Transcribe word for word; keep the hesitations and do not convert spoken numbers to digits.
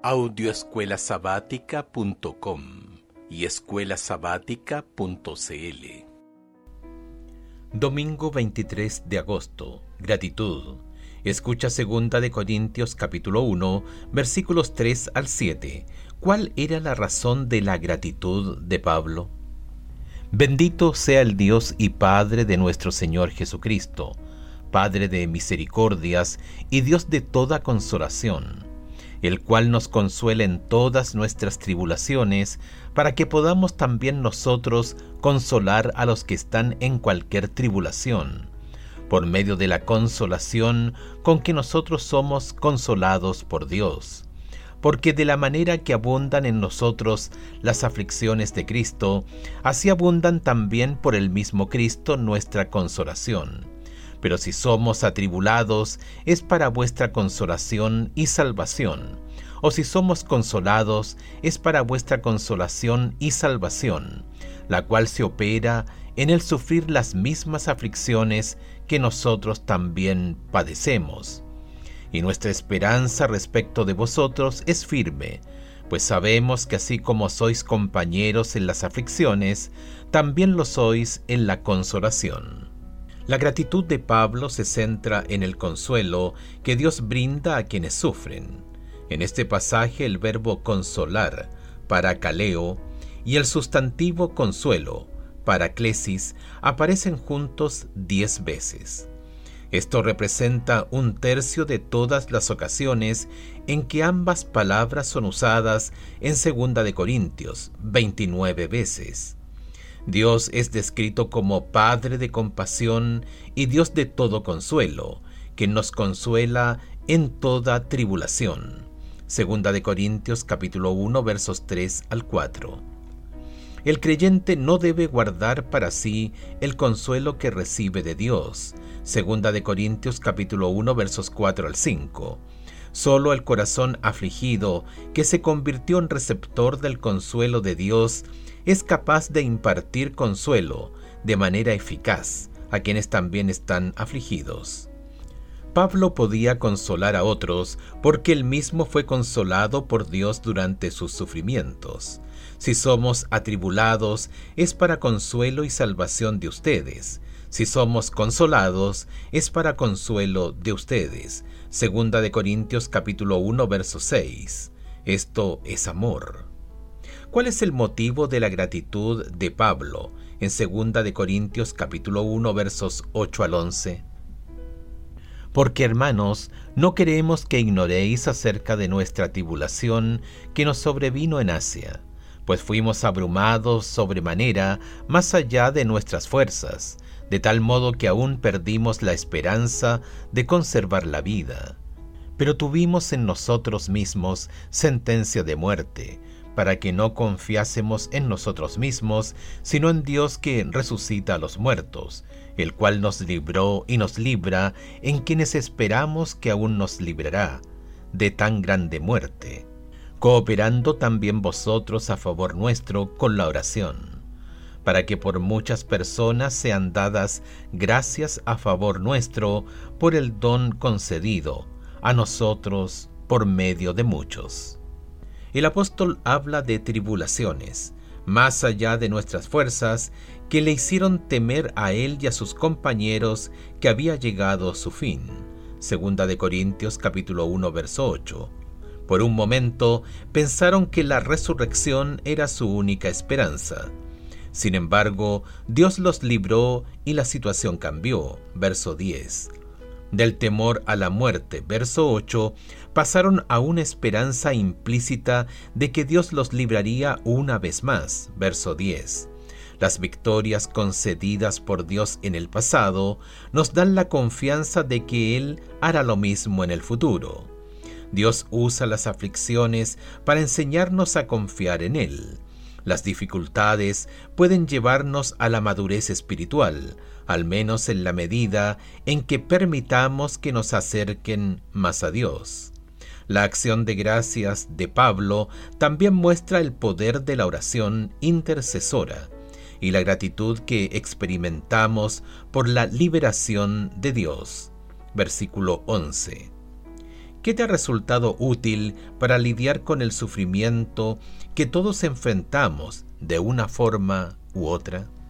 audio escuela sabática punto com y escuela sabática punto c l. Domingo veintitrés de agosto. Gratitud. Escucha segunda de Corintios capítulo uno, versículos tres al siete. ¿Cuál era la razón de la gratitud de Pablo? Bendito sea el Dios y Padre de nuestro Señor Jesucristo, Padre de misericordias y Dios de toda consolación, el cual nos consuela en todas nuestras tribulaciones, para que podamos también nosotros consolar a los que están en cualquier tribulación, por medio de la consolación con que nosotros somos consolados por Dios. Porque de la manera que abundan en nosotros las aflicciones de Cristo, así abundan también por el mismo Cristo nuestra consolación. Pero si somos atribulados, es para vuestra consolación y salvación. O si somos consolados, es para vuestra consolación y salvación, la cual se opera en el sufrir las mismas aflicciones que nosotros también padecemos. Y nuestra esperanza respecto de vosotros es firme, pues sabemos que así como sois compañeros en las aflicciones, también lo sois en la consolación. La gratitud de Pablo se centra en el consuelo que Dios brinda a quienes sufren. En este pasaje el verbo consolar, parakaleo, y el sustantivo consuelo, paraklesis, aparecen juntos diez veces. Esto representa un tercio de todas las ocasiones en que ambas palabras son usadas en segunda de Corintios, veintinueve veces. Dios es descrito como Padre de compasión y Dios de todo consuelo, que nos consuela en toda tribulación. Segunda de Corintios capítulo uno, versos tres al cuatro. El creyente no debe guardar para sí el consuelo que recibe de Dios. Segunda de Corintios capítulo uno, versos cuatro al cinco. Solo el corazón afligido, que se convirtió en receptor del consuelo de Dios, es capaz de impartir consuelo de manera eficaz a quienes también están afligidos. Pablo podía consolar a otros porque él mismo fue consolado por Dios durante sus sufrimientos. Si somos atribulados, es para consuelo y salvación de ustedes. Si somos consolados, es para consuelo de ustedes. Segunda de Corintios capítulo uno, verso seis. Esto es amor. ¿Cuál es el motivo de la gratitud de Pablo en segunda de Corintios capítulo uno, versos ocho al once? Porque, hermanos, no queremos que ignoréis acerca de nuestra tribulación que nos sobrevino en Asia, pues fuimos abrumados sobremanera más allá de nuestras fuerzas, de tal modo que aún perdimos la esperanza de conservar la vida. Pero tuvimos en nosotros mismos sentencia de muerte, para que no confiásemos en nosotros mismos, sino en Dios que resucita a los muertos, el cual nos libró y nos libra, en quienes esperamos que aún nos librará de tan grande muerte, cooperando también vosotros a favor nuestro con la oración, para que por muchas personas sean dadas gracias a favor nuestro por el don concedido a nosotros por medio de muchos. El apóstol habla de tribulaciones, más allá de nuestras fuerzas, que le hicieron temer a él y a sus compañeros que había llegado su fin. Segunda de Corintios capítulo uno, verso ocho. Por un momento pensaron que la resurrección era su única esperanza. Sin embargo, Dios los libró y la situación cambió. Verso diez. Del temor a la muerte, verso ocho, pasaron a una esperanza implícita de que Dios los libraría una vez más, verso diez. Las victorias concedidas por Dios en el pasado nos dan la confianza de que Él hará lo mismo en el futuro. Dios usa las aflicciones para enseñarnos a confiar en Él. Las dificultades pueden llevarnos a la madurez espiritual, al menos en la medida en que permitamos que nos acerquen más a Dios. La acción de gracias de Pablo también muestra el poder de la oración intercesora y la gratitud que experimentamos por la liberación de Dios. Versículo once. ¿Qué te ha resultado útil para lidiar con el sufrimiento que todos enfrentamos de una forma u otra?